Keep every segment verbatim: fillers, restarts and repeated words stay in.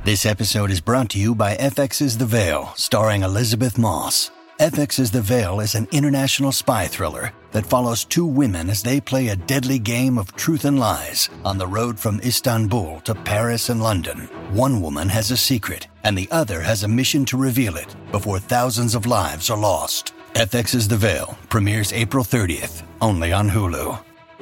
This episode is brought to you by F X's The Veil, starring Elizabeth Moss. F X's The Veil is an international spy thriller that follows two women as they play a deadly game of truth and lies on the road from Istanbul to Paris and London. One woman has a secret, and the other has a mission to reveal it before thousands of lives are lost. F X's The Veil premieres April thirtieth, only on Hulu.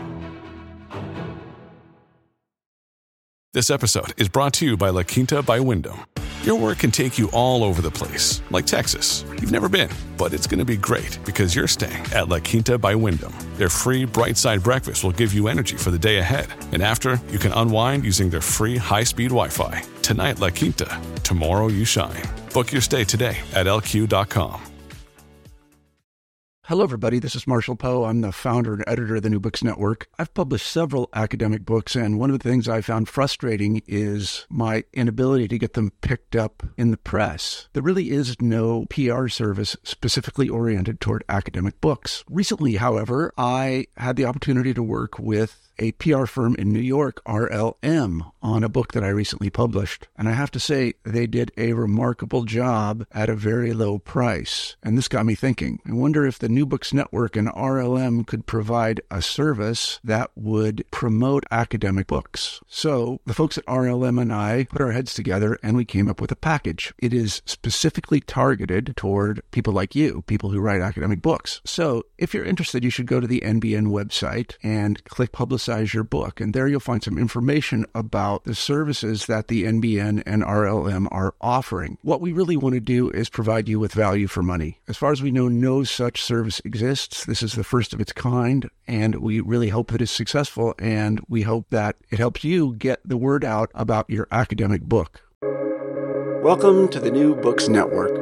This episode is brought to you by La Quinta by Wyndham. Your work can take you all over the place, like Texas. You've never been, but it's going to be great because you're staying at La Quinta by Wyndham. Their free Bright Side breakfast will give you energy for the day ahead. And after, you can unwind using their free high-speed Wi-Fi. Tonight, La Quinta. Tomorrow, you shine. Book your stay today at L Q dot com. Hello, everybody. This is Marshall Poe. I'm the founder and editor of the New Books Network. I've published several academic books, and one of the things I found frustrating is my inability to get them picked up in the press. There really is no P R service specifically oriented toward academic books. Recently, however, I had the opportunity to work with a P R firm in New York, R L M, on a book that I recently published. And I have to say, they did a remarkable job at a very low price. And this got me thinking. I wonder if the New Books Network and R L M could provide a service that would promote academic books. So the folks at R L M and I put our heads together and we came up with a package. It is specifically targeted toward people like you, people who write academic books. So if you're interested, you should go to the N B N website and click Publicize your book. And there you'll find some information about the services that the N B N and R L M are offering. What we really want to do is provide you with value for money. As far as we know, no such service exists. This is the first of its kind, and we really hope that it's successful, and we hope that it helps you get the word out about your academic book. Welcome to the New Books Network.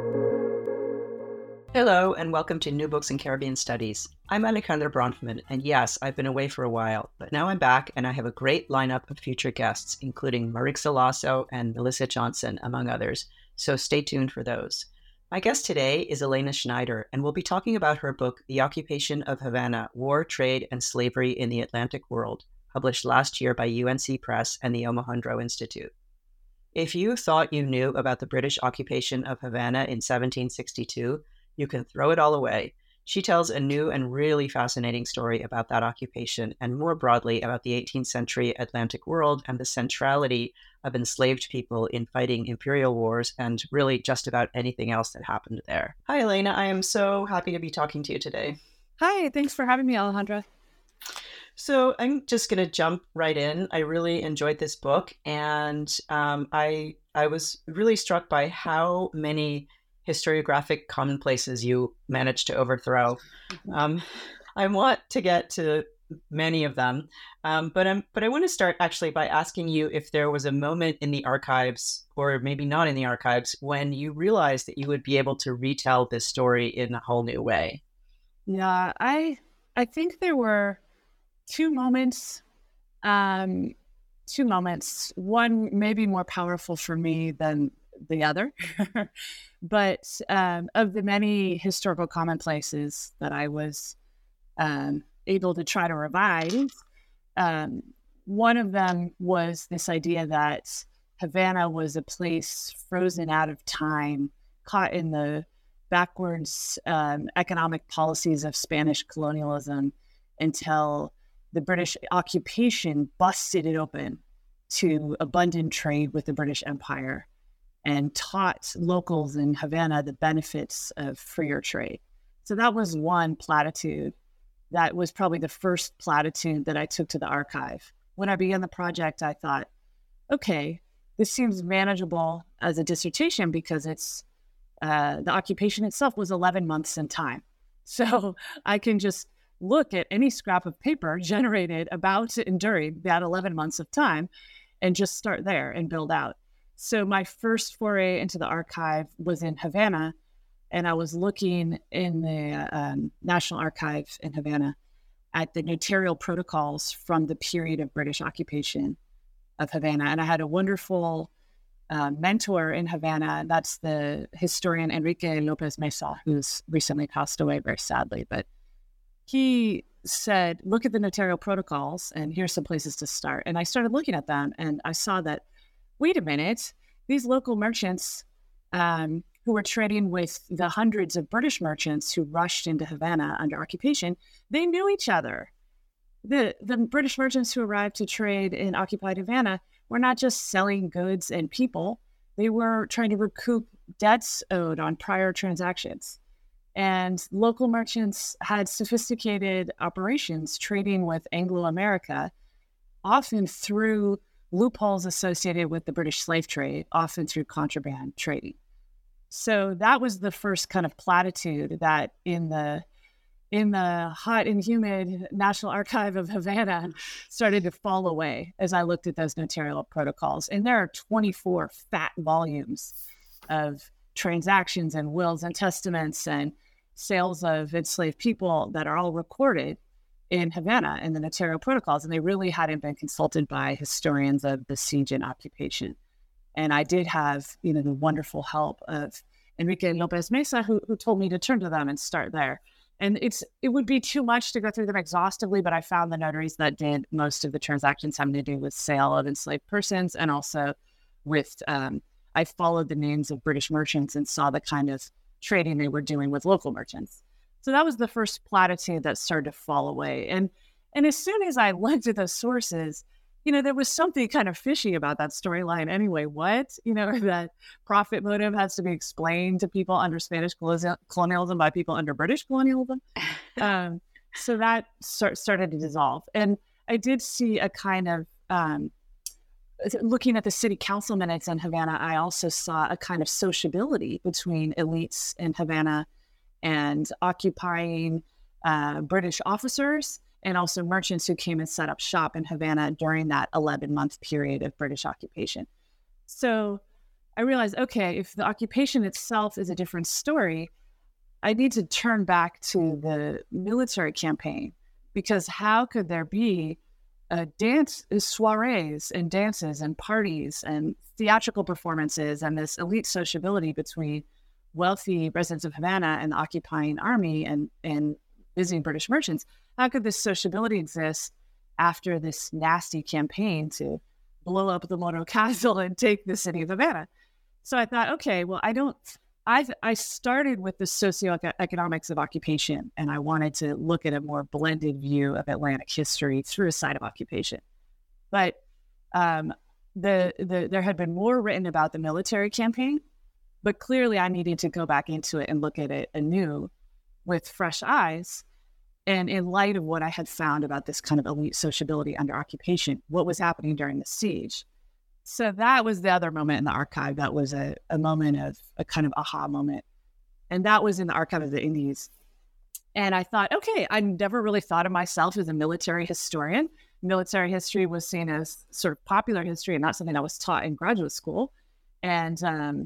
Hello, and welcome to New Books in Caribbean Studies. I'm Alejandra Bronfman, and yes, I've been away for a while, but now I'm back, and I have a great lineup of future guests, including Marixa Lasso and Melissa Johnson, among others, so stay tuned for those. My guest today is Elena Schneider, and we'll be talking about her book, The Occupation of Havana, War, Trade, and Slavery in the Atlantic World, published last year by U N C Press and the Omohundro Institute. If you thought you knew about the British occupation of Havana in seventeen sixty-two, you can throw it all away. She tells a new and really fascinating story about that occupation and more broadly about the eighteenth century Atlantic world and the centrality of enslaved people in fighting imperial wars and really just about anything else that happened there. Hi, Elena. I am so happy to be talking to you today. Hi, thanks for having me, Alejandra. So I'm just going to jump right in. I really enjoyed this book, and um, I I was really struck by how many historiographic commonplaces you managed to overthrow. Um, I want to get to many of them, um, but I'm, but I want to start actually by asking you if there was a moment in the archives, or maybe not in the archives, when you realized that you would be able to retell this story in a whole new way. Yeah, I I think there were two moments, um, two moments. One maybe more powerful for me than the other. But um, of the many historical commonplaces that I was um, able to try to revive, um, one of them was this idea that Havana was a place frozen out of time, caught in the backwards um, economic policies of Spanish colonialism until the British occupation busted it open to abundant trade with the British Empire and taught locals in Havana the benefits of freer trade. So that was one platitude. That was probably the first platitude that I took to the archive. When I began the project, I thought, okay, this seems manageable as a dissertation because it's uh, the occupation itself was eleven months in time. So I can just look at any scrap of paper generated about and during that eleven months of time and just start there and build out. So my first foray into the archive was in Havana, and I was looking in the um, National Archive in Havana at the notarial protocols from the period of British occupation of Havana. And I had a wonderful uh, mentor in Havana. That's the historian Enrique Lopez Mesa, who's recently passed away very sadly. But he said, look at the notarial protocols, and here's some places to start. And I started looking at them, and I saw that, wait a minute, these local merchants um, who were trading with the hundreds of British merchants who rushed into Havana under occupation, they knew each other. The, the British merchants who arrived to trade in occupied Havana were not just selling goods and people, they were trying to recoup debts owed on prior transactions. And local merchants had sophisticated operations trading with Anglo-America, often through loopholes associated with the British slave trade, often through contraband trading. So that was the first kind of platitude that in the in the hot and humid National Archive of Havana started to fall away as I looked at those notarial protocols. And there are twenty-four fat volumes of transactions and wills and testaments and sales of enslaved people that are all recorded in Havana in the notarial protocols. And they really hadn't been consulted by historians of the siege and occupation. And I did have, you know, the wonderful help of Enrique Lopez Mesa, who, who told me to turn to them and start there. And it's it would be too much to go through them exhaustively, but I found the notaries that did most of the transactions having to do with sale of enslaved persons, and also with, um, I followed the names of British merchants and saw the kind of trading they were doing with local merchants. So that was the first platitude that started to fall away. And and as soon as I looked at those sources, you know, there was something kind of fishy about that storyline anyway. What? You know, that profit motive has to be explained to people under Spanish colonialism by people under British colonialism. um, so that start, started to dissolve. And I did see a kind of, um, looking at the city council minutes in Havana, I also saw a kind of sociability between elites in Havana and occupying uh, British officers, and also merchants who came and set up shop in Havana during that eleven-month period of British occupation. So I realized, okay, if the occupation itself is a different story, I need to turn back to the military campaign, because how could there be uh, dance soirees and dances and parties and theatrical performances and this elite sociability between wealthy residents of Havana and the occupying army and, and busy British merchants? How could this sociability exist after this nasty campaign to blow up the Morro Castle and take the city of Havana? So I thought, okay, well, I don't, I I started with the socioeconomics of occupation, and I wanted to look at a more blended view of Atlantic history through a side of occupation. But um, the, the there had been more written about the military campaign, but clearly I needed to go back into it and look at it anew with fresh eyes. And in light of what I had found about this kind of elite sociability under occupation, what was happening during the siege. So that was the other moment in the archive. That was a, a moment of a kind of aha moment. And that was in the Archive of the Indies. And I thought, okay, I never really thought of myself as a military historian. Military history was seen as sort of popular history and not something I was taught in graduate school. And um,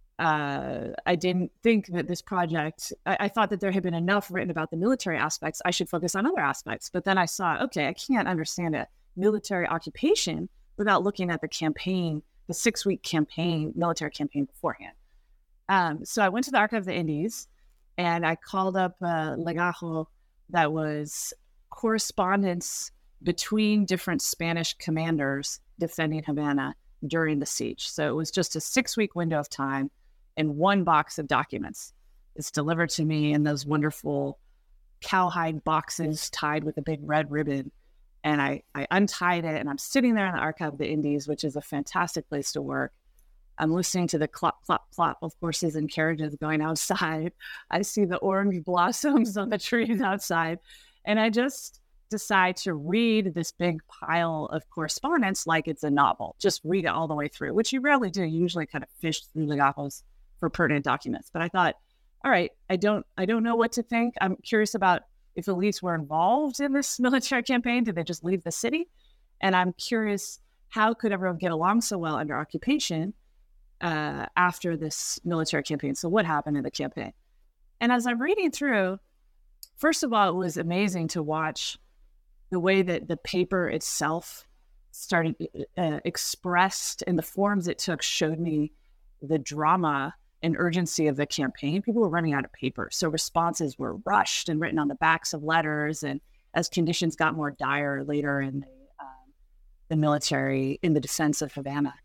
Uh, I didn't think that this project, I, I thought that there had been enough written about the military aspects. I should focus on other aspects. But then I saw, okay, I can't understand a military occupation without looking at the campaign, the six-week campaign, military campaign beforehand. Um, so I went to the Archive of the Indies, and I called up a legajo that was correspondence between different Spanish commanders defending Havana during the siege. So it was just a six-week window of time and one box of documents. It's delivered to me in those wonderful cowhide boxes tied with a big red ribbon. And I, I untied it, and I'm sitting there in the Archive of the Indies, which is a fantastic place to work. I'm listening to the clop, clop, clop of horses and carriages going outside. I see the orange blossoms on the trees outside. And I just decide to read this big pile of correspondence like it's a novel. Just read it all the way through, which you rarely do. You usually kind of fish through legajos for pertinent documents. But I thought, all right, I don't I don't know what to think. I'm curious about if elites were involved in this military campaign. Did they just leave the city? And I'm curious, how could everyone get along so well under occupation uh, after this military campaign? So what happened in the campaign? And as I'm reading through, first of all, it was amazing to watch the way that the paper itself started uh, expressed in the forms it took, showed me the drama and urgency of the campaign. People were running out of paper. So responses were rushed and written on the backs of letters. And as conditions got more dire later in the, um, the military, in the defense of Havana,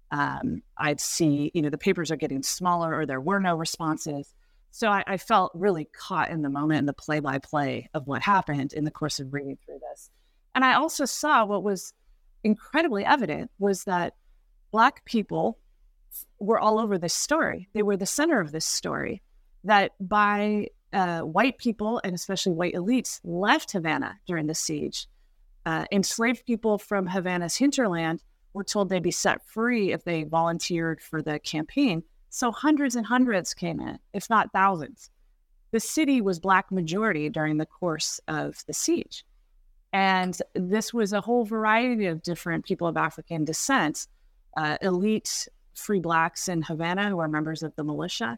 Um, I'd see, you know, the papers are getting smaller or there were no responses. So I, I felt really caught in the moment in the play-by-play of what happened in the course of reading through this. And I also saw what was incredibly evident was that Black people were all over this story. They were the center of this story, that by uh, white people, and especially white elites, left Havana during the siege. Uh, enslaved people from Havana's hinterland were told they'd be set free if they volunteered for the campaign. So hundreds and hundreds came in, if not thousands. The city was Black majority during the course of the siege. And this was a whole variety of different people of African descent, uh, elite free Blacks in Havana who are members of the militia,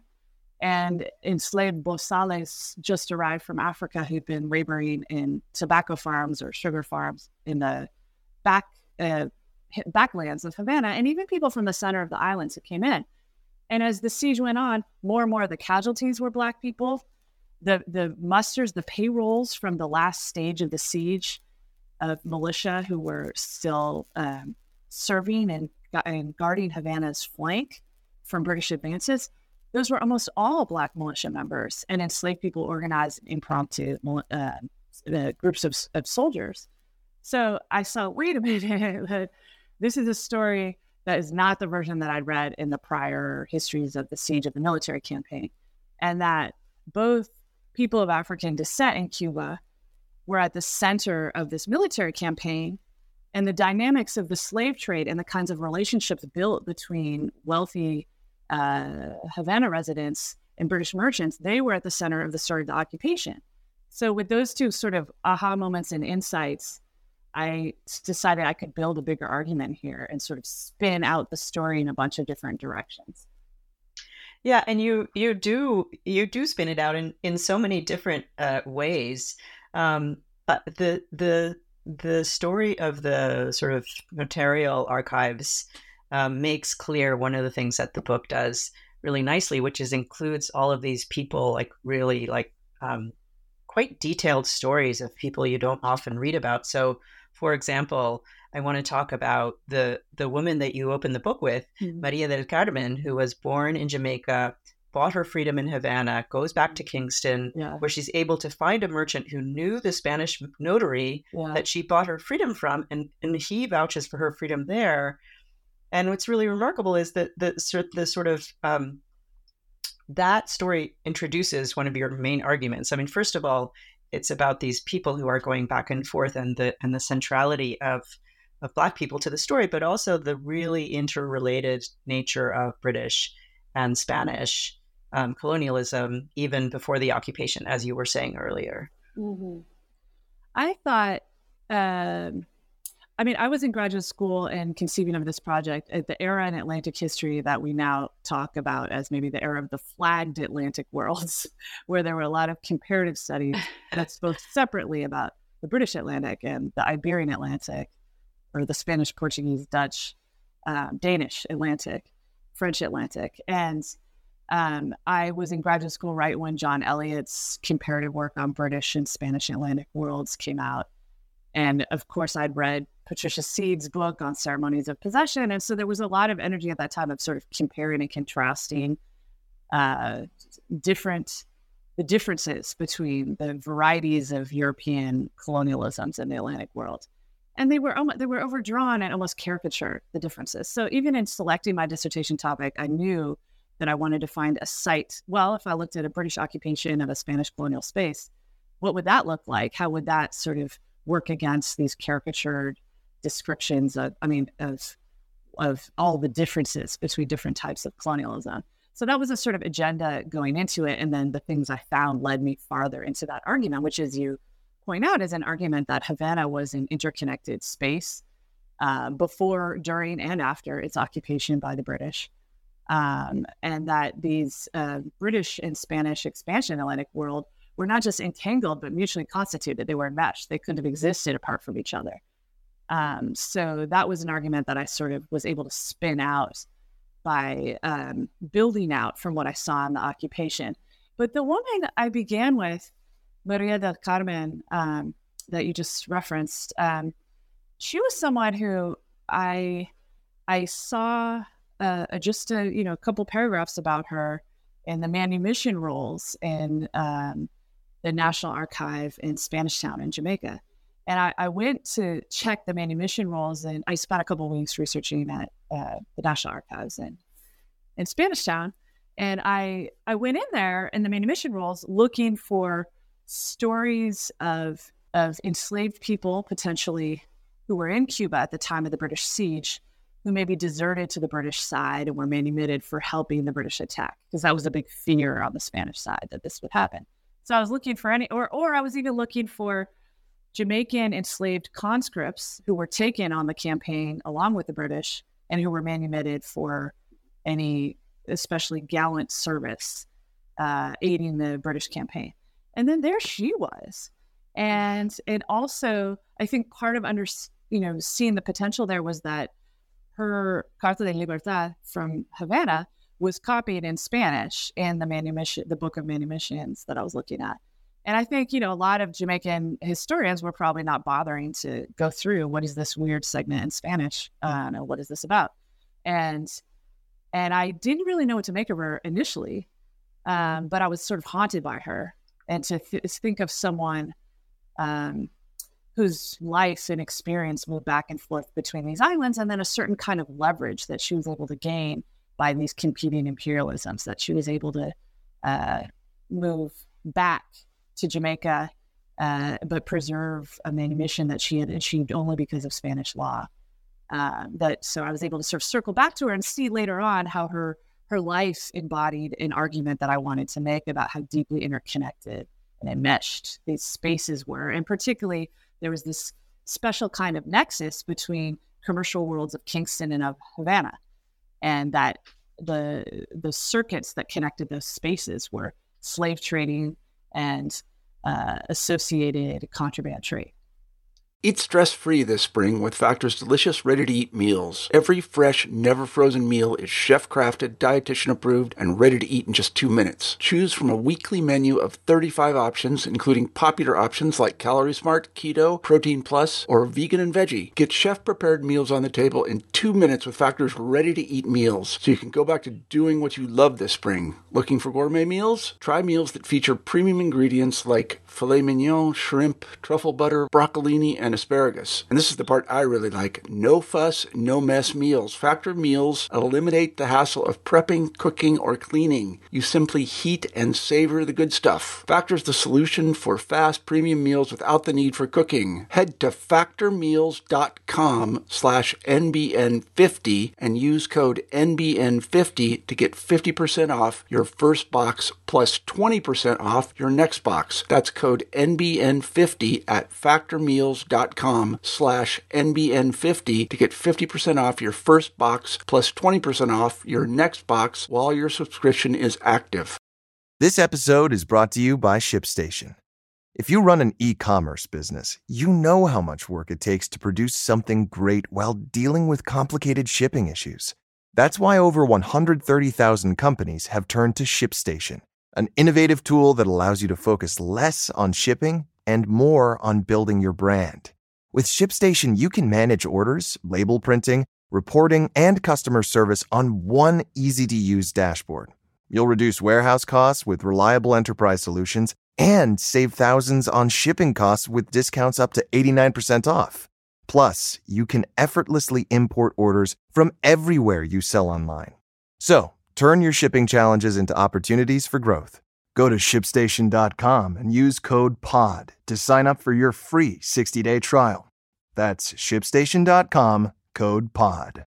and enslaved Bozales just arrived from Africa who'd been laboring in tobacco farms or sugar farms in the back uh, backlands of Havana, and even people from the center of the islands who came in. And as the siege went on, more and more of the casualties were Black people. The the musters, the payrolls from the last stage of the siege of militia who were still um, serving and, and guarding Havana's flank from British advances, those were almost all Black militia members, and enslaved people organized impromptu uh, uh, groups of, of soldiers. So I saw, wait a minute, this is a story that is not the version that I'd read in the prior histories of the siege of the military campaign, and that both people of African descent in Cuba were at the center of this military campaign, and the dynamics of the slave trade and the kinds of relationships built between wealthy uh, Havana residents and British merchants, they were at the center of the story of the occupation. So with those two sort of aha moments and insights, I decided I could build a bigger argument here and sort of spin out the story in a bunch of different directions. Yeah, and you you do you do spin it out in, in so many different uh, ways. Um, but the the the story of the sort of notarial archives um, makes clear one of the things that the book does really nicely, which is includes all of these people, like really like um, quite detailed stories of people you don't often read about. So, for example, I want to talk about the the woman that you open the book with, mm-hmm. Maria del Carmen, who was born in Jamaica, bought her freedom in Havana, goes back to Kingston, yeah. where she's able to find a merchant who knew the Spanish notary yeah. that she bought her freedom from, and, and he vouches for her freedom there. And what's really remarkable is that the, the sort of um, that story introduces one of your main arguments. I mean, first of all, it's about these people who are going back and forth, and the and the centrality of of Black people to the story, but also the really interrelated nature of British and Spanish um, colonialism, even before the occupation, as you were saying earlier. Mm-hmm. I thought, um, I mean, I was in graduate school and conceiving of this project at the era in Atlantic history that we now talk about as maybe the era of the flagged Atlantic worlds, where there were a lot of comparative studies that spoke separately about the British Atlantic and the Iberian Atlantic, or the Spanish, Portuguese, Dutch, um, Danish Atlantic, French Atlantic. And um, I was in graduate school right when John Eliot's comparative work on British and Spanish Atlantic worlds came out. And of course, I'd read Patricia Seed's book on ceremonies of possession. And so there was a lot of energy at that time of sort of comparing and contrasting uh, different, the differences between the varieties of European colonialisms in the Atlantic world. And they were almost, they were overdrawn and almost caricatured, the differences. So even in selecting my dissertation topic, I knew that I wanted to find a site. Well, if I looked at a British occupation of a Spanish colonial space, what would that look like? How would that sort of work against these caricatured descriptions of, I mean, of, of all the differences between different types of colonialism? So that was a sort of agenda going into it. And then the things I found led me farther into that argument, which is you point out is an argument that Havana was an interconnected space uh, before, during, and after its occupation by the British. Um, and that these uh, British and Spanish expansion in the Atlantic world were not just entangled, but mutually constituted. They were enmeshed. They couldn't have existed apart from each other. Um, so that was an argument that I sort of was able to spin out by um, building out from what I saw in the occupation. But the woman I began with, Maria del Carmen, um, that you just referenced, um, she was someone who I I saw uh, just a you know a couple paragraphs about her in the manumission rolls in um, the National Archive in Spanish Town in Jamaica. And I, I went to check the manumission rolls, and I spent a couple of weeks researching at uh, the National Archives in, in Spanish Town. And I I went in there in the manumission rolls looking for stories of of enslaved people, potentially, who were in Cuba at the time of the British siege, who maybe deserted to the British side and were manumitted for helping the British attack, because that was a big fear on the Spanish side that this would happen. So I was looking for any, or or I was even looking for Jamaican enslaved conscripts who were taken on the campaign along with the British and who were manumitted for any especially gallant service uh, aiding the British campaign. And then there she was. And and also, I think part of under, you know, seeing the potential there was that her Carta de Libertad from Havana was copied in Spanish in the manumission, the Book of Manumissions that I was looking at. And I think, you know, a lot of Jamaican historians were probably not bothering to go through what is this weird segment in Spanish? Uh, what is this about? And and I didn't really know what to make of her initially, um, but I was sort of haunted by her. And to th- think of someone um, whose life and experience moved back and forth between these islands, and then a certain kind of leverage that she was able to gain by these competing imperialisms, that she was able to uh, move back to Jamaica, uh, but preserve a manumission that she had achieved only because of Spanish law. Uh, that so I was able to sort of circle back to her and see later on how her her life embodied an argument that I wanted to make about how deeply interconnected and enmeshed these spaces were, and particularly there was this special kind of nexus between commercial worlds of Kingston and of Havana, and that the the circuits that connected those spaces were slave trading and uh, associated contraband trade. Eat stress-free this spring with Factor's delicious, ready-to-eat meals. Every fresh, never-frozen meal is chef-crafted, dietitian-approved, and ready to eat in just two minutes. Choose from a weekly menu of thirty-five options, including popular options like Calorie Smart, Keto, Protein Plus, or Vegan and Veggie. Get chef-prepared meals on the table in two minutes with Factor's ready-to-eat meals, so you can go back to doing what you love this spring. Looking for gourmet meals? Try meals that feature premium ingredients like filet mignon, shrimp, truffle butter, broccolini, and asparagus. And this is the part I really like. No fuss, no mess meals. Factor meals eliminate the hassle of prepping, cooking, or cleaning. You simply heat and savor the good stuff. Factor's the solution for fast premium meals without the need for cooking. Head to factormeals.com slash NBN50 and use code N B N fifty to get fifty percent off your first box plus twenty percent off your next box. That's code N B N fifty at factormeals.com slash NBN50 to get fifty percent off your first box plus twenty percent off your next box while your subscription is active. This episode is brought to you by ShipStation. If you run an e-commerce business, you know how much work it takes to produce something great while dealing with complicated shipping issues. That's why over one hundred thirty thousand companies have turned to ShipStation, an innovative tool that allows you to focus less on shipping and more on building your brand. With ShipStation, you can manage orders, label printing, reporting, and customer service on one easy-to-use dashboard. You'll reduce warehouse costs with reliable enterprise solutions and save thousands on shipping costs with discounts up to eighty-nine percent off. Plus, you can effortlessly import orders from everywhere you sell online. So, turn your shipping challenges into opportunities for growth. Go to ship station dot com and use code POD to sign up for your free sixty-day trial. That's ship station dot com, code POD.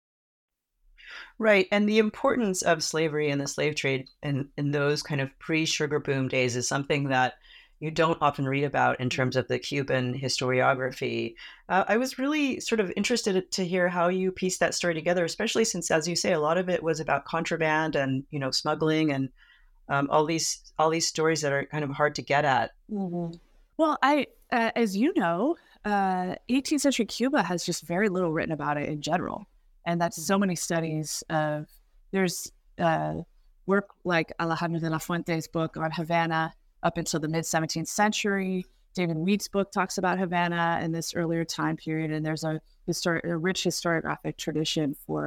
Right. And the importance of slavery and the slave trade in, in those kind of pre-sugar boom days is something that you don't often read about in terms of the Cuban historiography. Uh, I was really sort of interested to hear how you pieced that story together, especially since, as you say, a lot of it was about contraband and, you know, smuggling and Um, all these all these stories that are kind of hard to get at. Mm-hmm. Well, I, uh, as you know, uh, eighteenth century Cuba has just very little written about it in general, and that's so many studies of. There's uh, work like Alejandro de la Fuente's book on Havana up until the mid seventeenth century. David Wheat's book talks about Havana in this earlier time period, and there's a, histori- a rich historiographic tradition for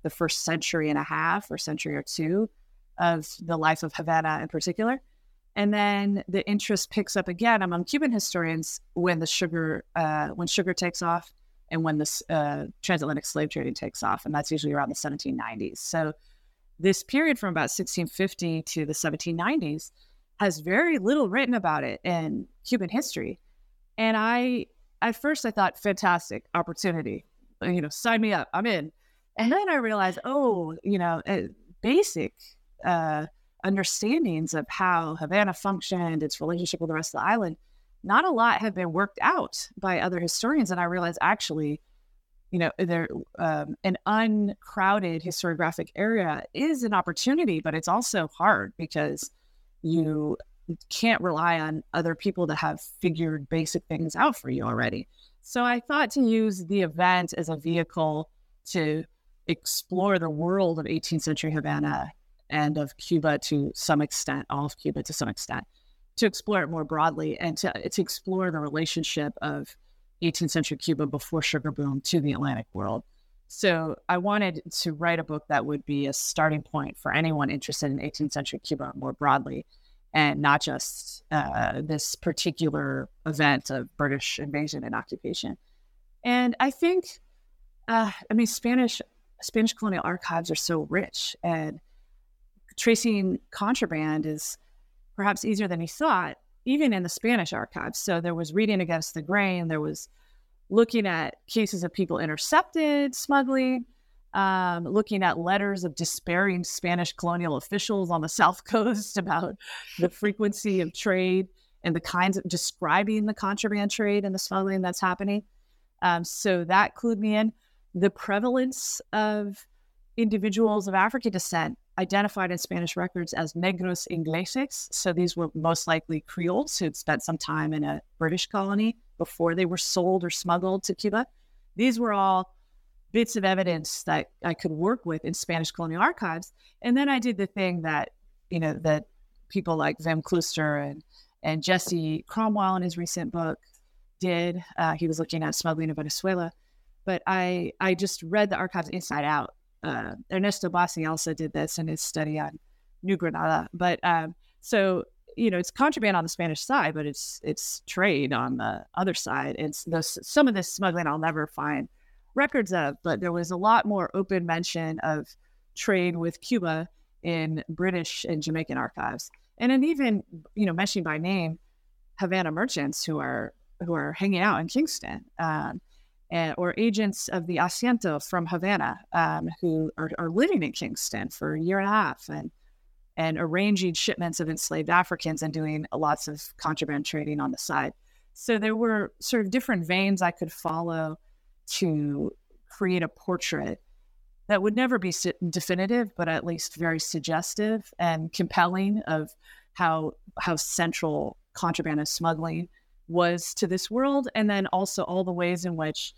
the first century and a half or century or two of the life of Havana in particular. And then the interest picks up again among Cuban historians when the sugar, uh, when sugar takes off and when this uh, transatlantic slave trading takes off. And that's usually around the seventeen nineties. So this period from about sixteen fifty to the seventeen nineties has very little written about it in Cuban history. And I, at first I thought, fantastic opportunity, you know, sign me up, I'm in. And then I realized, oh, you know, uh, basic uh, understandings of how Havana functioned, its relationship with the rest of the island, not a lot have been worked out by other historians. And I realized actually, you know, there um, an uncrowded historiographic area is an opportunity, but it's also hard because you can't rely on other people to have figured basic things out for you already. So I thought to use the event as a vehicle to explore the world of eighteenth century Havana and of Cuba to some extent, all of Cuba to some extent, to explore it more broadly and to, to explore the relationship of eighteenth century Cuba before sugar boom to the Atlantic world. So I wanted to write a book that would be a starting point for anyone interested in eighteenth century Cuba more broadly, and not just uh, this particular event of British invasion and occupation. And I think, uh, I mean, Spanish Spanish colonial archives are so rich, and tracing contraband is perhaps easier than you thought, even in the Spanish archives. So there was reading against the grain, there was looking at cases of people intercepted smuggling, um, looking at letters of despairing Spanish colonial officials on the South Coast about the frequency of trade and the kinds of describing the contraband trade and the smuggling that's happening. Um, so that clued me in. The prevalence of individuals of African descent identified in Spanish records as negros ingleses. So these were most likely Creoles who'd spent some time in a British colony before they were sold or smuggled to Cuba. These were all bits of evidence that I could work with in Spanish colonial archives. And then I did the thing that, you know, that people like Wim Klooster and, and Jesse Cromwell in his recent book did. Uh, he was looking at smuggling in Venezuela. But I, I just read the archives inside out. Uh, Ernesto Bassi also did this in his study on New Granada. But um, so, you know, it's contraband on the Spanish side, but it's it's trade on the other side. And those, some of this smuggling I'll never find records of, but there was a lot more open mention of trade with Cuba in British and Jamaican archives. And then even, you know, mentioning by name Havana merchants who are who are hanging out in Kingston. Um, And, or agents of the Asiento from Havana um, who are, are living in Kingston for a year and a half and and arranging shipments of enslaved Africans and doing lots of contraband trading on the side. So there were sort of different veins I could follow to create a portrait that would never be definitive, but at least very suggestive and compelling of how how central contraband and smuggling was to this world, and then also all the ways in which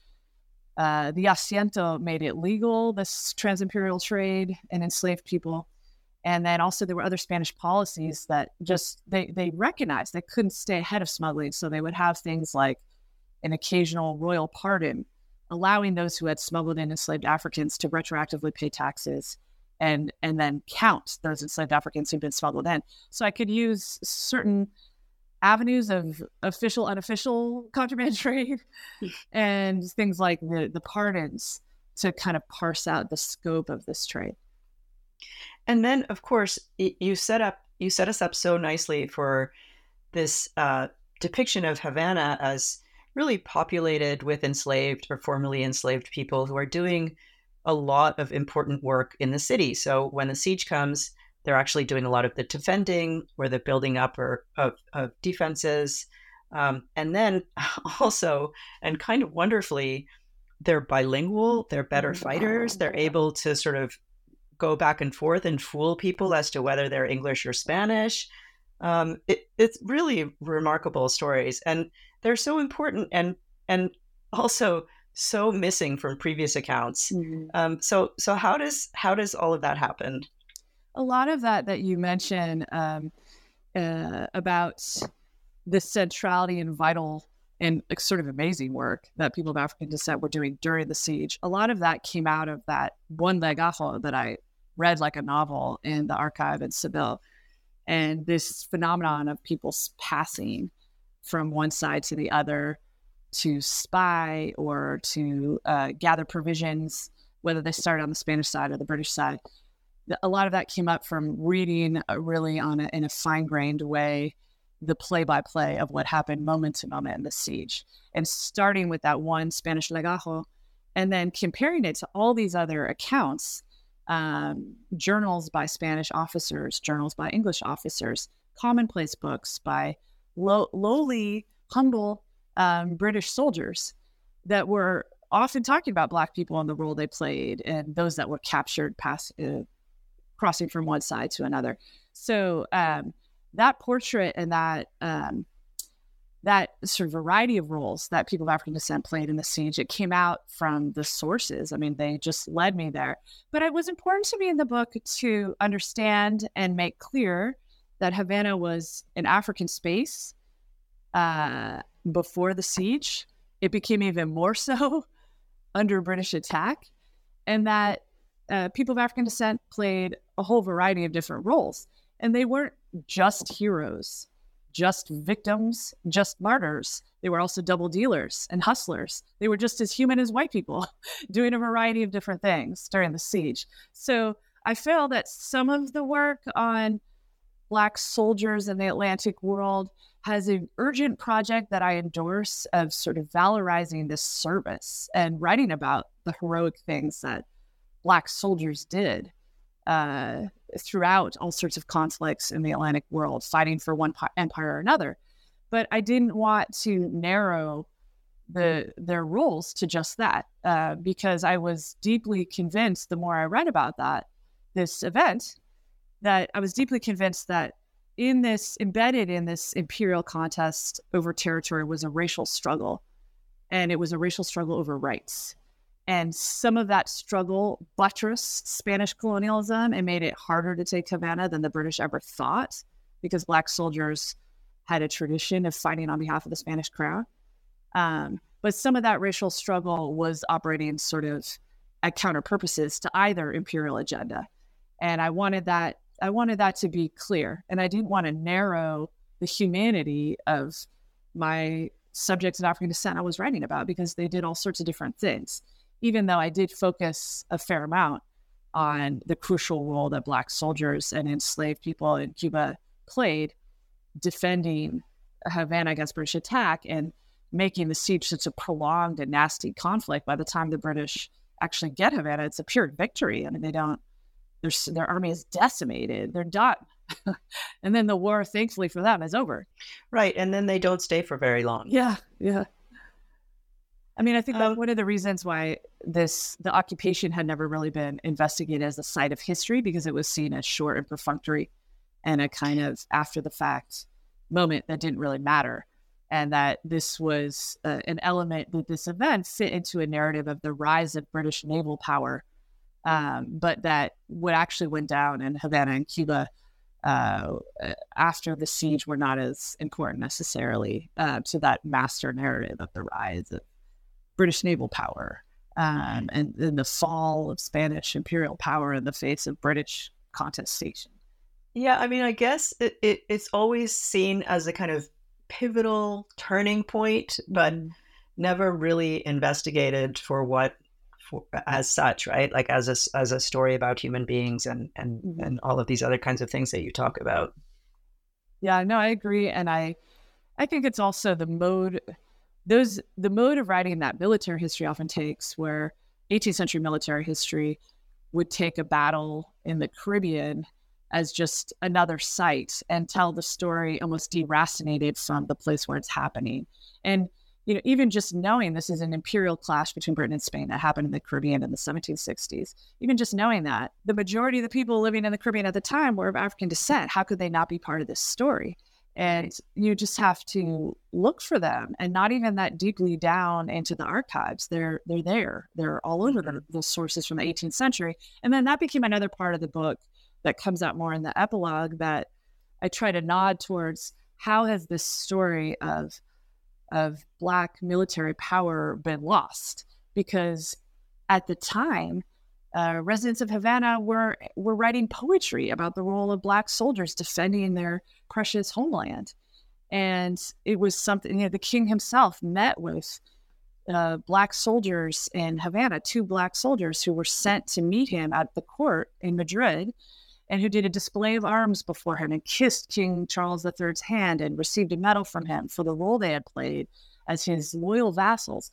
uh, the Asiento made it legal, this trans-imperial trade, and enslaved people. And then also there were other Spanish policies that just, they, they recognized they couldn't stay ahead of smuggling. So they would have things like an occasional royal pardon, allowing those who had smuggled in enslaved Africans to retroactively pay taxes and, and then count those enslaved Africans who'd been smuggled in. So I could use certain avenues of official, unofficial contraband trade and things like the, the pardons to kind of parse out the scope of this trade. And then, of course, you set up you set us up so nicely for this uh, depiction of Havana as really populated with enslaved or formerly enslaved people who are doing a lot of important work in the city. So when the siege comes, they're actually doing a lot of the defending or the building up or, of, of defenses. Um, and then also, and kind of wonderfully, they're bilingual, they're better fighters, they're able to sort of go back and forth and fool people as to whether they're English or Spanish. Um, it, it's really remarkable stories, and they're so important and and also so missing from previous accounts. Mm-hmm. Um, so so how does how does all of that happen? A lot of that that you mentioned um, uh, about the centrality and vital and like, sort of amazing work that people of African descent were doing during the siege. A lot of that came out of that one legajo that I read like a novel in the archive in Seville. And this phenomenon of people passing from one side to the other to spy or to uh, gather provisions, whether they started on the Spanish side or the British side. A lot of that came up from reading uh, really on a, in a fine-grained way the play-by-play of what happened moment to moment in the siege, and starting with that one Spanish legajo, and then comparing it to all these other accounts, um, journals by Spanish officers, journals by English officers, commonplace books by low, lowly, humble um, British soldiers that were often talking about Black people and the role they played, and those that were captured past, uh, crossing from one side to another. So um, that portrait and that um, that sort of variety of roles that people of African descent played in the siege, it came out from the sources. I mean, they just led me there. But it was important to me in the book to understand and make clear that Havana was an African space uh, before the siege. It became even more so under British attack, and that uh, people of African descent played a whole variety of different roles. And they weren't just heroes, just victims, just martyrs. They were also double dealers and hustlers. They were just as human as white people, doing a variety of different things during the siege. So I feel that some of the work on Black soldiers in the Atlantic world has an urgent project that I endorse of sort of valorizing this service and writing about the heroic things that Black soldiers did uh, throughout all sorts of conflicts in the Atlantic world, fighting for one po- empire or another. But I didn't want to narrow the their roles to just that, uh, because I was deeply convinced, the more I read about that, this event, that I was deeply convinced that in this, embedded in this imperial contest over territory was a racial struggle, and it was a racial struggle over rights. And some of that struggle buttressed Spanish colonialism and made it harder to take Havana than the British ever thought, because Black soldiers had a tradition of fighting on behalf of the Spanish crown. Um, but some of that racial struggle was operating sort of at counter purposes to either imperial agenda. And I wanted that, I wanted that to be clear. And I didn't want to narrow the humanity of my subjects of African descent I was writing about, because they did all sorts of different things. Even though I did focus a fair amount on the crucial role that Black soldiers and enslaved people in Cuba played defending Havana against British attack and making the siege such a prolonged and nasty conflict. By the time the British actually get Havana, it's a pure victory. I mean, they don't, their, their army is decimated. They're done. And then the war, thankfully for them, is over. Right. And then they don't stay for very long. Yeah. Yeah. I mean, I think that's Um, one of the reasons why this, the occupation had never really been investigated as a site of history, because it was seen as short and perfunctory and a kind of after the fact moment that didn't really matter. And that this was uh, an element that this event fit into a narrative of the rise of British naval power, um, but that what actually went down in Havana and Cuba uh, after the siege were not as important necessarily uh, to that master narrative of the rise of British naval power um, and then the fall of Spanish imperial power in the face of British contestation. Yeah, I mean, I guess it, it, it's always seen as a kind of pivotal turning point, but never really investigated for what, for, as such, right? Like as a, as a story about human beings and, and, mm-hmm. and all of these other kinds of things that you talk about. Yeah, no, I agree. And I, I think it's also the mode... Those the mode of writing that military history often takes, where eighteenth century military history would take a battle in the Caribbean as just another site and tell the story almost deracinated from the place where it's happening. And you know, even just knowing this is an imperial clash between Britain and Spain that happened in the Caribbean in the seventeen sixties, even just knowing that the majority of the people living in the Caribbean at the time were of African descent, how could they not be part of this story? And you just have to look for them, and not even that deeply down into the archives. They're they're there. They're all over the, the sources from the eighteenth century. And then that became another part of the book that comes out more in the epilogue, that I try to nod towards how has this story of of Black military power been lost, because at the time, uh, residents of Havana were were writing poetry about the role of Black soldiers defending their precious homeland. And it was something, you know, the king himself met with uh, Black soldiers in Havana, two Black soldiers who were sent to meet him at the court in Madrid, and who did a display of arms before him and kissed King Charles the Third's hand and received a medal from him for the role they had played as his loyal vassals.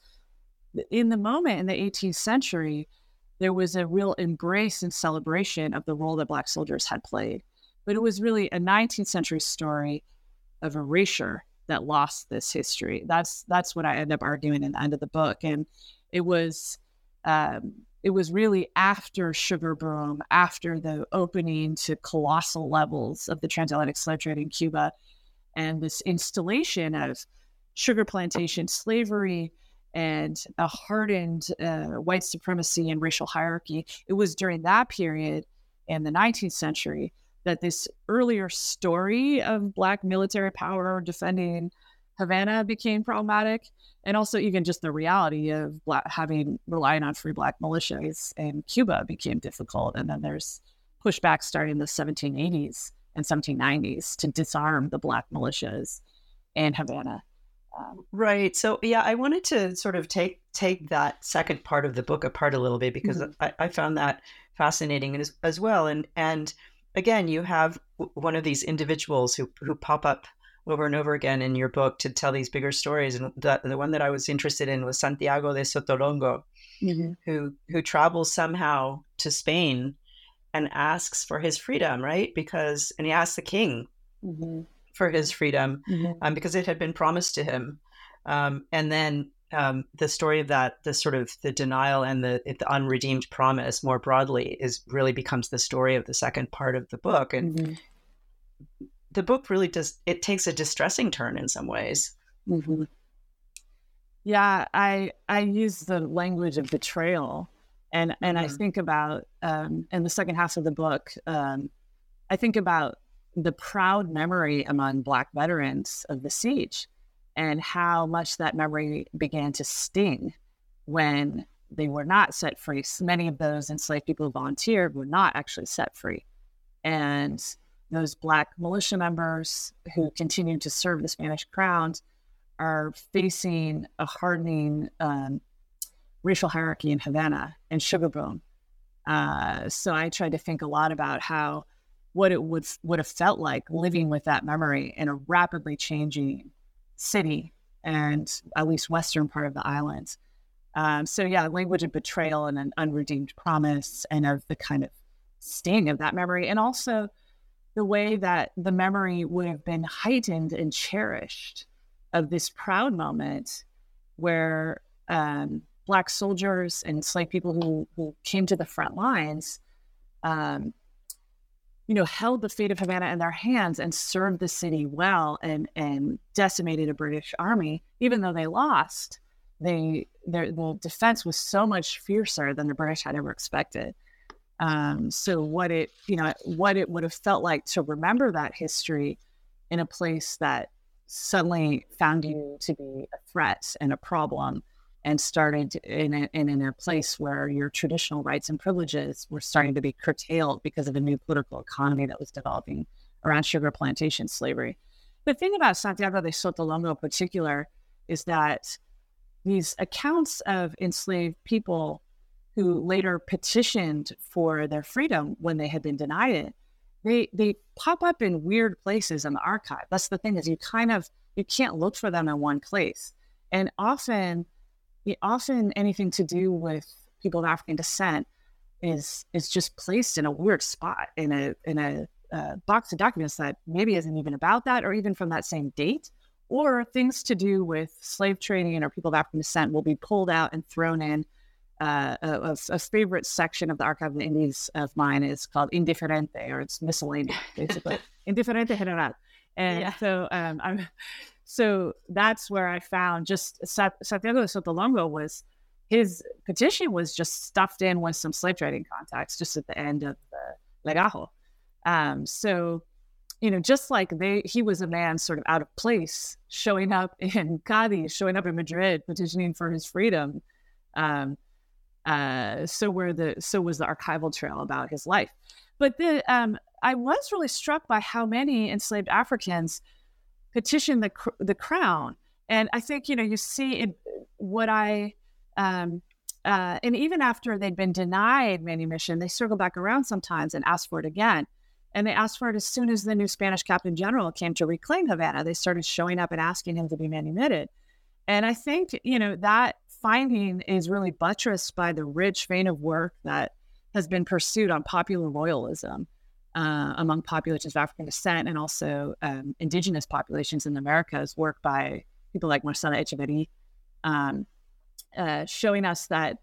In the moment in the eighteenth century, there was a real embrace and celebration of the role that Black soldiers had played. But it was really a nineteenth century story of erasure that lost this history. That's that's what I end up arguing in the end of the book. And it was um, it was really after sugar boom, after the opening to colossal levels of the transatlantic slave trade in Cuba, and this installation of sugar plantation slavery and a hardened uh, white supremacy and racial hierarchy. It was during that period in the nineteenth century that this earlier story of Black military power defending Havana became problematic, and also even just the reality of Black, having relying on free Black militias in Cuba became difficult. And then there's pushback starting in the seventeen eighties and seventeen nineties to disarm the Black militias in Havana. Um, right. So, yeah, I wanted to sort of take take that second part of the book apart a little bit, because mm-hmm. I, I found that fascinating as, as well. And and again, you have one of these individuals who, who pop up over and over again in your book to tell these bigger stories. And the, the one that I was interested in was Santiago de Sotolongo, mm-hmm. who who travels somehow to Spain and asks for his freedom, right? Because, and he asks the king mm-hmm. for his freedom mm-hmm. um, because it had been promised to him. Um, and then um, the story of that, the sort of the denial and the, the unredeemed promise more broadly is really becomes the story of the second part of the book. And mm-hmm. the book really does, it takes a distressing turn in some ways. Mm-hmm. Yeah, I I use the language of betrayal. And, and mm-hmm. I think about, um, in the second half of the book, um, I think about the proud memory among Black veterans of the siege and how much that memory began to sting when they were not set free. So many of those enslaved people who volunteered were not actually set free. And those Black militia members who continued to serve the Spanish crown are facing a hardening um, racial hierarchy in Havana and sugar boom. Uh, so I tried to think a lot about how what it would would have felt like living with that memory in a rapidly changing city and at least western part of the island. Um, so yeah, language of betrayal and an unredeemed promise, and of the kind of sting of that memory, and also the way that the memory would have been heightened and cherished of this proud moment where um, Black soldiers and enslaved people who, who came to the front lines um, you know, held the fate of Havana in their hands and served the city well, and, and decimated a British army. Even though they lost, they their the defense was so much fiercer than the British had ever expected. Um, so what it, you know, what it would have felt like to remember that history in a place that suddenly found you to be a threat and a problem, and started in a, in, in a place where your traditional rights and privileges were starting to be curtailed because of a new political economy that was developing around sugar plantation slavery. The thing about Santiago de Sotolongo in particular is that these accounts of enslaved people who later petitioned for their freedom when they had been denied it, they they pop up in weird places in the archive. That's the thing, is you kind of, you can't look for them in one place. And often, often anything to do with people of African descent is is just placed in a weird spot in a in a uh, box of documents that maybe isn't even about that, or even from that same date, or things to do with slave trading or people of African descent will be pulled out and thrown in. Uh, a, a favorite section of the Archive of the Indies of mine is called Indiferente, or it's miscellaneous, basically. Indiferente general. And yeah. so um, I'm, so that's where I found just Santiago de Sotolongo was, his petition was just stuffed in with some slave trading contacts just at the end of the legajo. Um, so you know, just like they, he was a man sort of out of place, showing up in Cadiz, showing up in Madrid, petitioning for his freedom. Um, uh, so were the, so was the archival trail about his life. But the, um, I was really struck by how many enslaved Africans petitioned the the crown, and I think you know you see it, what I, um, uh, and even after they'd been denied manumission, they circle back around sometimes and ask for it again. And they asked for it as soon as the new Spanish Captain General came to reclaim Havana. They started showing up and asking him to be manumitted. And I think, you know, that finding is really buttressed by the rich vein of work that has been pursued on popular royalism uh, among populations of African descent and also um, indigenous populations in the Americas, work by people like Marcela Echeverri, um, uh, showing us that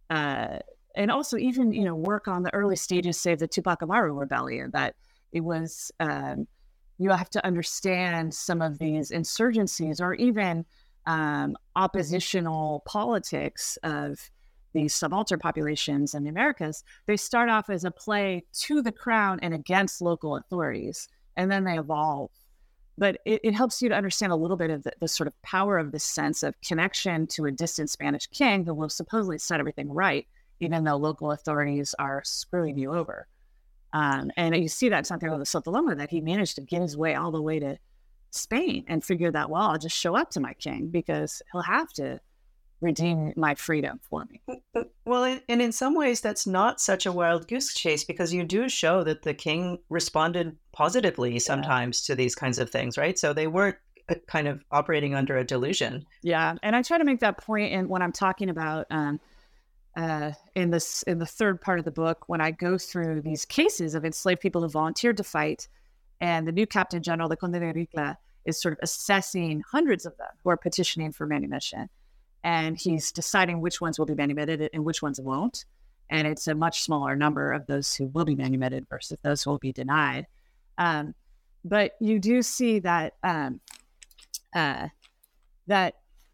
uh, and also even, you know, work on the early stages, say, of the Tupac Amaru rebellion, that it was, um, you have to understand some of these insurgencies or even um, oppositional politics of these subaltern populations in the Americas. They start off as a play to the crown and against local authorities, and then they evolve. But it, it helps you to understand a little bit of the, the sort of power of this sense of connection to a distant Spanish king who will supposedly set everything right, even though local authorities are screwing you over. Um, and you see that in Santiago de Sotomayor, that he managed to get his way all the way to Spain and figure that, well, I'll just show up to my king because he'll have to redeem my freedom for me. Well, and in some ways, that's not such a wild goose chase, because you do show that the king responded positively sometimes yeah. to these kinds of things, right? So they weren't kind of operating under a delusion. Yeah, and I try to make that point in, when I'm talking about um, uh, in this in the third part of the book, when I go through these cases of enslaved people who volunteered to fight, and the new Captain General, the Conde de Ricla, is sort of assessing hundreds of them who are petitioning for manumission. And he's deciding which ones will be manumitted and which ones won't. And it's a much smaller number of those who will be manumitted versus those who will be denied. Um, but you do see that um, uh, that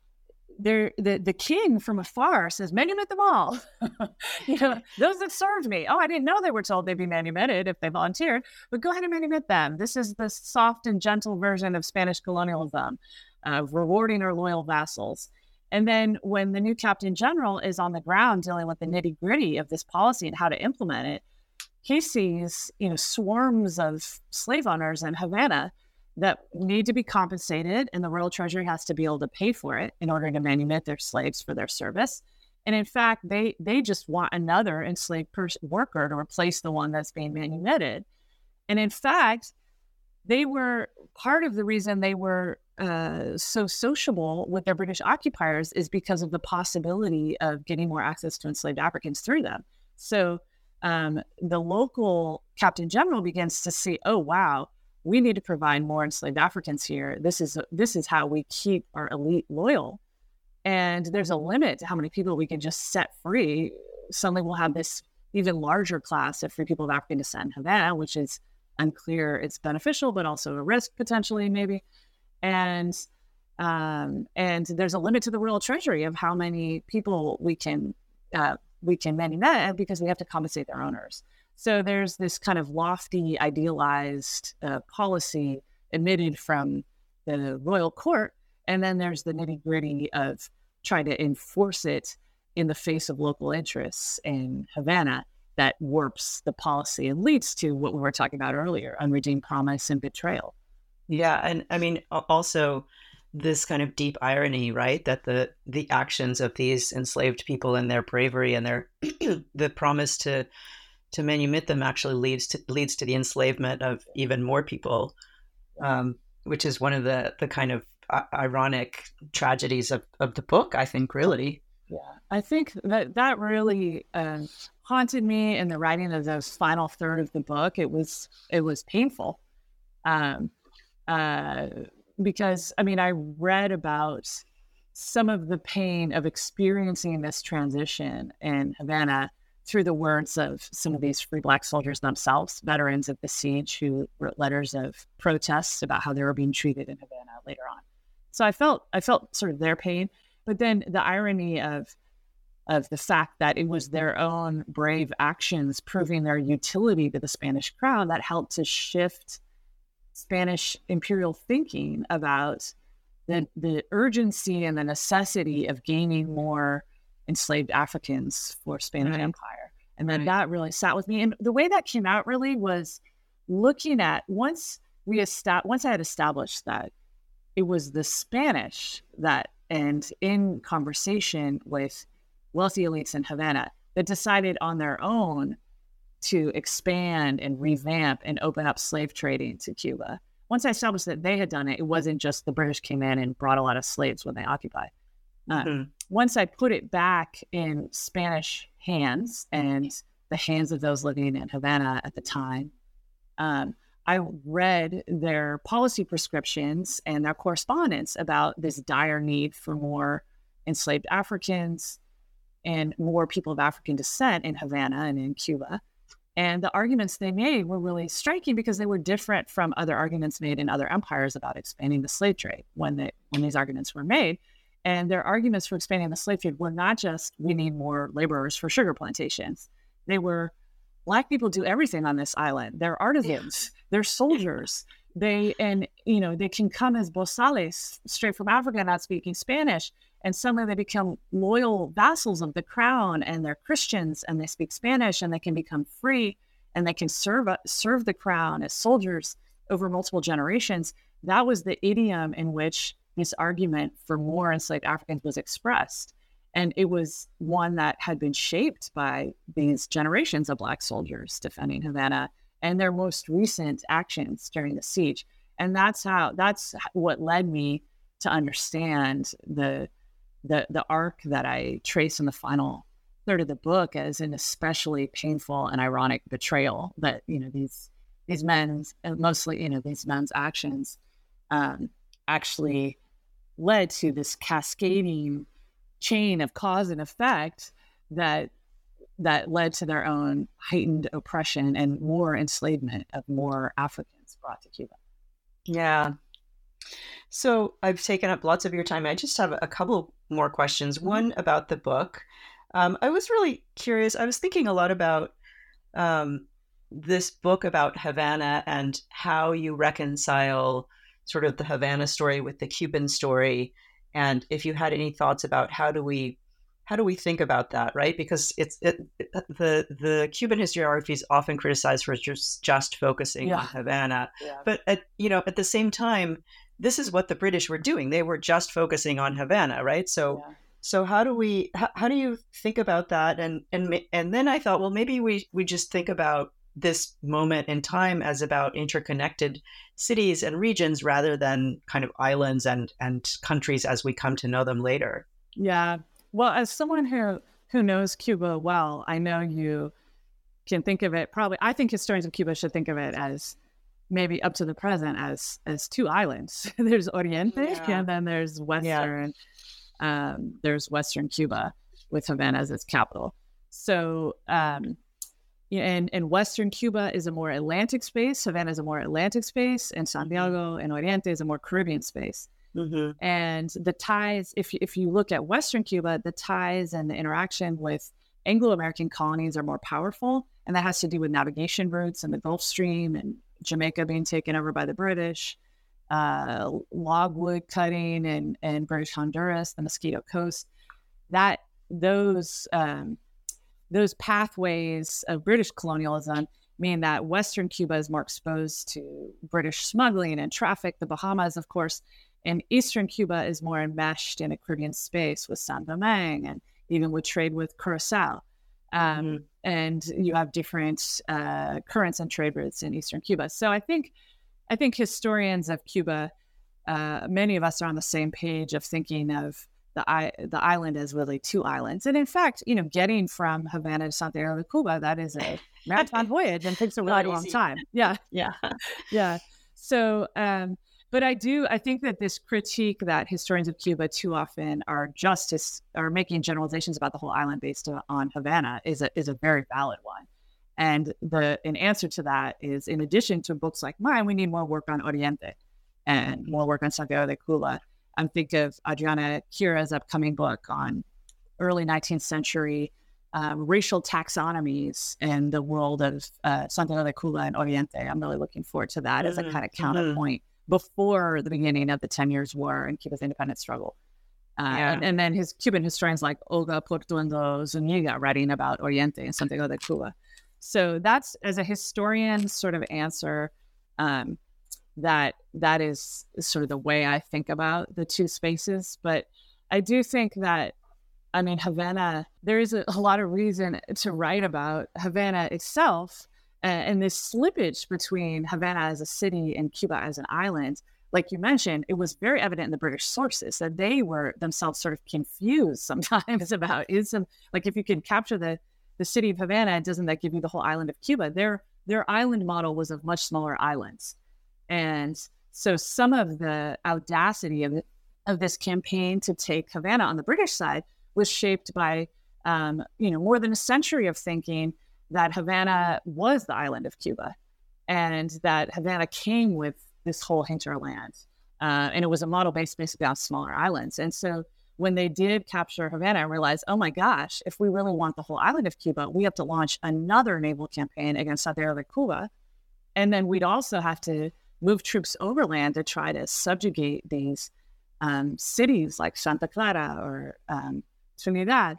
there the, the king from afar says, manumit them all. You know, those that served me. Oh, I didn't know they were told they'd be manumitted if they volunteered, but go ahead and manumit them. This is the soft and gentle version of Spanish colonialism, of rewarding our loyal vassals. And then when the new Captain General is on the ground dealing with the nitty gritty of this policy and how to implement it, he sees, you know, swarms of slave owners in Havana that need to be compensated, and the Royal Treasury has to be able to pay for it in order to manumit their slaves for their service. And in fact, they they just want another enslaved pers- worker to replace the one that's being manumitted. And in fact, they were part of the reason they were uh, so sociable with their British occupiers is because of the possibility of getting more access to enslaved Africans through them. So um, the local Captain General begins to see, oh, wow, we need to provide more enslaved Africans here. This is this is how we keep our elite loyal. And there's a limit to how many people we can just set free. Suddenly we'll have this even larger class of free people of African descent in Havana, which is unclear. It's beneficial, but also a risk potentially, maybe. And um, and there's a limit to the Royal Treasury of how many people we can uh, we can manumit, because we have to compensate their owners. So there's this kind of lofty, idealized uh, policy emitted from the royal court, and then there's the nitty gritty of trying to enforce it in the face of local interests in Havana that warps the policy and leads to what we were talking about earlier, unredeemed promise and betrayal. Yeah, and I mean, also this kind of deep irony, right? That the the actions of these enslaved people and their bravery and their the promise to to manumit them actually leads to leads to the enslavement of even more people, um, which is one of the the kind of uh, ironic tragedies of, of the book, I think, really. Yeah, I think that that really uh, haunted me in the writing of those final third of the book. It was it was painful. Um, Uh, because, I mean, I read about some of the pain of experiencing this transition in Havana through the words of some of these free Black soldiers themselves, veterans of the siege, who wrote letters of protests about how they were being treated in Havana later on. So I felt, I felt sort of their pain, but then the irony of, of the fact that it was their own brave actions proving their utility to the Spanish crown that helped to shift Spanish imperial thinking about the, the urgency and the necessity of gaining more enslaved Africans for Spanish right. Empire. And then right. that really sat with me. And the way that came out really was looking at, once we estab- once I had established that it was the Spanish that, and in conversation with wealthy elites in Havana, that decided on their own to expand and revamp and open up slave trading to Cuba. Once I established that they had done it, it wasn't just the British came in and brought a lot of slaves when they occupied. Uh, mm-hmm. Once I put it back in Spanish hands and the hands of those living in Havana at the time, um, I read their policy prescriptions and their correspondence about this dire need for more enslaved Africans and more people of African descent in Havana and in Cuba. And the arguments they made were really striking because they were different from other arguments made in other empires about expanding the slave trade when they, when these arguments were made. And their arguments for expanding the slave trade were not just, we need more laborers for sugar plantations. They were, Black people do everything on this island. They're artisans, they're soldiers. They, and, you know, they can come as bozales straight from Africa, not speaking Spanish. And suddenly they become loyal vassals of the crown, and they're Christians and they speak Spanish, and they can become free and they can serve, serve the crown as soldiers over multiple generations. That was the idiom in which this argument for more enslaved Africans was expressed. And it was one that had been shaped by these generations of Black soldiers defending Havana and their most recent actions during the siege. And that's how, that's what led me to understand the, the, the arc that I trace in the final third of the book as an especially painful and ironic betrayal that, you know, these, these men's, mostly, you know, these men's actions um, actually led to this cascading chain of cause and effect that that led to their own heightened oppression and more enslavement of more Africans brought to Cuba. Yeah. So I've taken up lots of your time. I just have a couple more questions. Mm-hmm. One about the book. Um, I was really curious. I was thinking a lot about um, this book about Havana and how you reconcile sort of the Havana story with the Cuban story. And if you had any thoughts about how do we how do we think about that, right? Because it's it, it, the the Cuban historiography is often criticized for just just focusing yeah. on Havana, yeah. but at you know at the same time, this is what the British were doing. They were just focusing on Havana, right? So yeah. so how do we how, how do you think about that? And and and then I thought, well, maybe we we just think about this moment in time as about interconnected cities and regions rather than kind of islands and and countries as we come to know them later. Yeah. Well, as someone who, who knows Cuba well, I know you can think of it probably, I think historians of Cuba should think of it as maybe up to the present as as two islands. There's Oriente yeah. and then there's Western, yeah. um, there's Western Cuba with Havana as its capital. So, um, and, and Western Cuba is a more Atlantic space, Havana is a more Atlantic space, and Santiago and Oriente is a more Caribbean space. Mm-hmm. And the ties, if you, if you look at Western Cuba, the ties and the interaction with Anglo-American colonies are more powerful. And that has to do with navigation routes and the Gulf Stream and Jamaica being taken over by the British, uh, logwood cutting and, and British Honduras, the Mosquito Coast. That those um, those pathways of British colonialism mean that Western Cuba is more exposed to British smuggling and traffic, the Bahamas, of course. And Eastern Cuba is more enmeshed in a Caribbean space with Saint Domingue and even with trade with Curacao. Um, mm-hmm. And you have different uh, currents and trade routes in Eastern Cuba. So I think, I think historians of Cuba, uh, many of us are on the same page of thinking of the I, the island as really two islands. And in fact, you know, getting from Havana to Santiago de Cuba, that is a marathon voyage and takes a really long time. Yeah, yeah, yeah. So. Um, But I do, I think that this critique that historians of Cuba too often are just as, are making generalizations about the whole island based on Havana is a is a very valid one. And the an answer to that is, in addition to books like mine, we need more work on Oriente and more work on Santiago de Cuba. I'm thinking of Adriana Kira's upcoming book on early nineteenth century um, racial taxonomies in the world of uh, Santiago de Cuba and Oriente. I'm really looking forward to that mm-hmm. as a kind of counterpoint mm-hmm. before the beginning of the Ten Years' War and Cuba's independence struggle. Uh, yeah. and, and then his Cuban historians like Olga Portuondo Zuniga writing about Oriente and Santiago de Cuba. So that's, as a historian sort of answer, um, that that is sort of the way I think about the two spaces. But I do think that, I mean, Havana, there is a, a lot of reason to write about Havana itself uh, and this slippage between Havana as a city and Cuba as an island. Like you mentioned, it was very evident in the British sources that they were themselves sort of confused sometimes about, is some, like if you can capture the, the city of Havana, doesn't that give you the whole island of Cuba? Their, their island model was of much smaller islands. And so some of the audacity of, of this campaign to take Havana on the British side was shaped by, um, you know, more than a century of thinking that Havana was the island of Cuba and that Havana came with this whole hinterland. Uh, and it was a model based basically on smaller islands. And so when they did capture Havana and realized, oh my gosh, if we really want the whole island of Cuba, we have to launch another naval campaign against Santiago de Cuba. And then we'd also have to move troops overland to try to subjugate these um, cities like Santa Clara or um, Trinidad.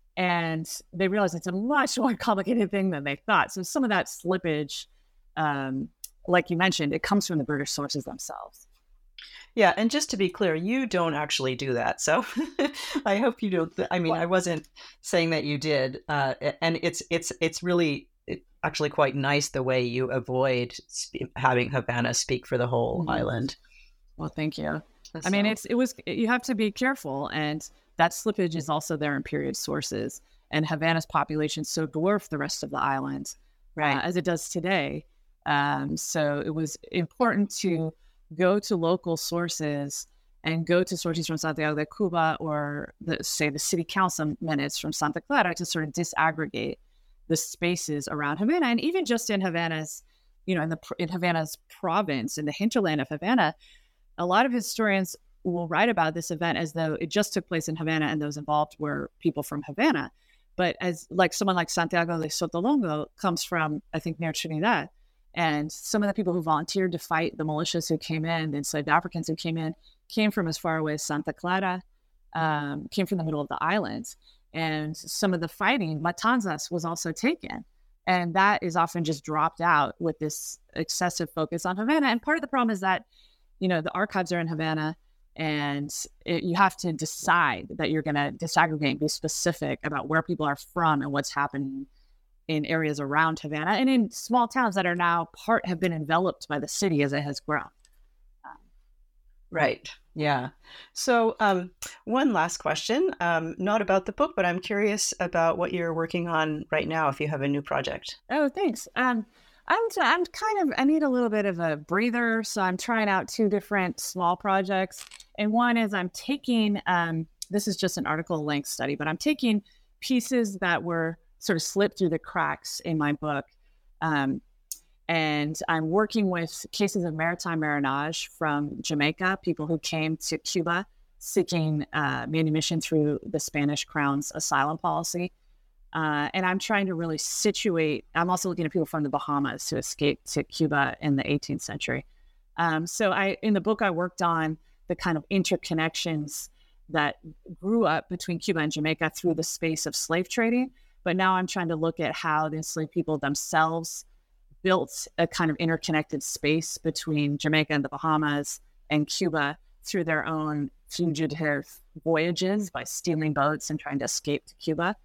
And they realized it's a much more complicated thing than they thought. So some of that slippage, um, like you mentioned, it comes from the British sources themselves. Yeah, and just to be clear, you don't actually do that. So I hope you don't. I mean, I wasn't saying that you did, uh, and it's it's it's really actually quite nice the way you avoid sp- having Havana speak for the whole mm-hmm. island. Well, thank you. So. I mean, it's it was you have to be careful, and that slippage is also there in period sources. And Havana's population so dwarfed the rest of the island, right, uh, as it does today. Um, so it was important to go to local sources and go to sources from Santiago de Cuba or the, say the city council minutes from Santa Clara to sort of disaggregate the spaces around Havana. And even just in Havana's, you know, in the in Havana's province, in the hinterland of Havana, a lot of historians will write about this event as though it just took place in Havana and those involved were people from Havana. But as like someone like Santiago de Sotolongo comes from, I think, near Trinidad. And some of the people who volunteered to fight the militias who came in, the enslaved Africans who came in, came from as far away as Santa Clara, um, came from the middle of the islands. And some of the fighting, Matanzas, was also taken. And that is often just dropped out with this excessive focus on Havana. And part of the problem is that, you know, the archives are in Havana, and it, you have to decide that you're going to disaggregate and be specific about where people are from and what's happening in areas around Havana and in small towns that are now part, have been enveloped by the city as it has grown. Um, right. Yeah. So um, one last question, um, not about the book, but I'm curious about what you're working on right now, if you have a new project. Oh, thanks. Um, I'm, I'm kind of, I need a little bit of a breather. So I'm trying out two different small projects. And one is I'm taking, um, this is just an article length study, but I'm taking pieces that were sort of slipped through the cracks in my book. Um, and I'm working with cases of maritime marronage from Jamaica, people who came to Cuba seeking uh, manumission through the Spanish Crown's asylum policy. Uh, and I'm trying to really situate, I'm also looking at people from the Bahamas who escaped to Cuba in the eighteenth century. Um, so I, in the book, I worked on the kind of interconnections that grew up between Cuba and Jamaica through the space of slave trading. But now I'm trying to look at how the enslaved people themselves built a kind of interconnected space between Jamaica and the Bahamas and Cuba through their own fugitive voyages by stealing boats and trying to escape to Cuba.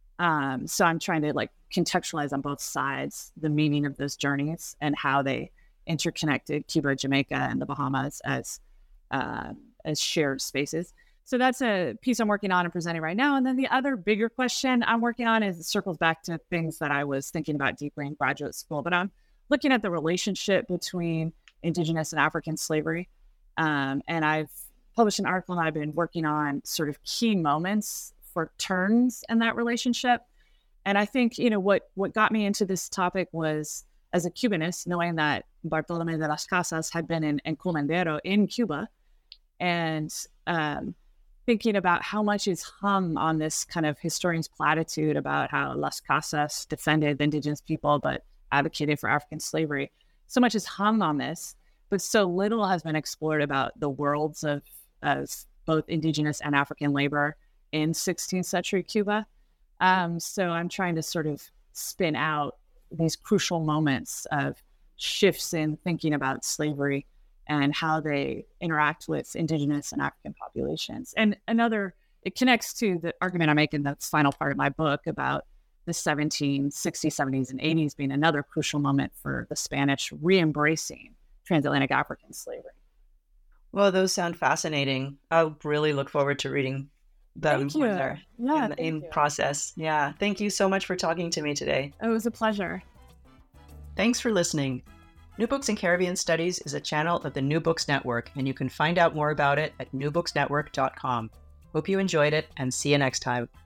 Um, so I'm trying to like contextualize on both sides the meaning of those journeys and how they interconnected Cuba, Jamaica, and the Bahamas as uh, as shared spaces. So that's a piece I'm working on and presenting right now. And then the other bigger question I'm working on is it circles back to things that I was thinking about deeply in graduate school. But I'm looking at the relationship between Indigenous and African slavery. Um, and I've published an article and I've been working on sort of key moments for turns in that relationship. And I think, you know, what, what got me into this topic was, as a Cubanist, knowing that Bartolomé de las Casas had been in Encomendero in Cuba. And um, thinking about how much is hung on this kind of historian's platitude about how Las Casas defended the indigenous people, but advocated for African slavery. So much is hung on this, but so little has been explored about the worlds of, of both indigenous and African labor in sixteenth century Cuba. Um, so I'm trying to sort of spin out these crucial moments of shifts in thinking about slavery and how they interact with indigenous and African populations. And another, it connects to the argument I make in the final part of my book about the seventeen sixties, seventies, and eighties being another crucial moment for the Spanish re-embracing transatlantic African slavery. Well, those sound fascinating. I really look forward to reading them Thank you. when they're Yeah, in, the, in you. process. Yeah. Thank you so much for talking to me today. It was a pleasure. Thanks for listening. New Books in Caribbean Studies is a channel of the New Books Network, and you can find out more about it at new books network dot com. Hope you enjoyed it, and see you next time.